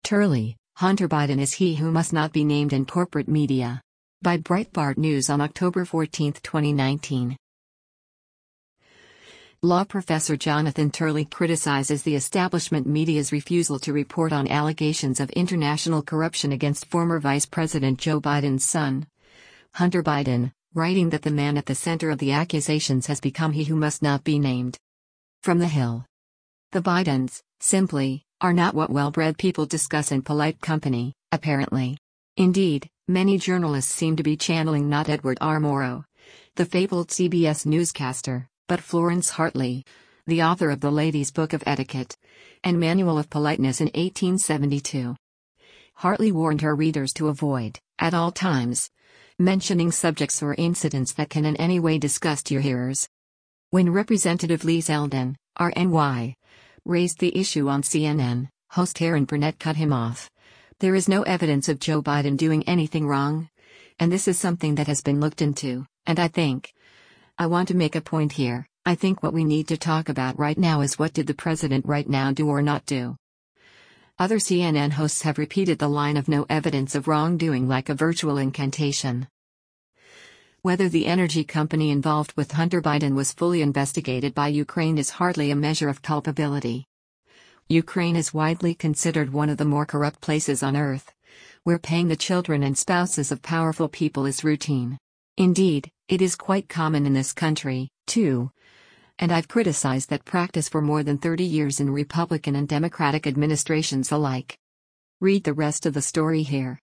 Turley, Hunter Biden is he who must not be named in corporate media. By Breitbart News on October 14, 2019. Law professor Jonathan Turley criticizes the establishment media's refusal to report on allegations of international corruption against former Vice President Joe Biden's son, Hunter Biden, writing that the man at the center of the accusations has become he who must not be named. From The Hill. The Bidens, simply, are not what well-bred people discuss in polite company, apparently. Indeed, many journalists seem to be channeling not Edward R. Murrow, the fabled CBS newscaster, but Florence Hartley, the author of The Lady's Book of Etiquette and Manual of Politeness in 1872. Hartley warned her readers to avoid, at all times, mentioning subjects or incidents that can in any way disgust your hearers. When Representative Lee Zeldin, RNY, raised the issue on CNN, host Erin Burnett cut him off. There is no evidence of Joe Biden doing anything wrong. And this is something that has been looked into, and I want to make a point here. I think what we need to talk about right now is what did the president right now do or not do. Other CNN hosts have repeated the line of no evidence of wrongdoing like a virtual incantation. Whether the energy company involved with Hunter Biden was fully investigated by Ukraine is hardly a measure of culpability. Ukraine is widely considered one of the more corrupt places on earth, where paying the children and spouses of powerful people is routine. Indeed, it is quite common in this country, too. And I've criticized that practice for more than 30 years in Republican and Democratic administrations alike. Read the rest of the story here.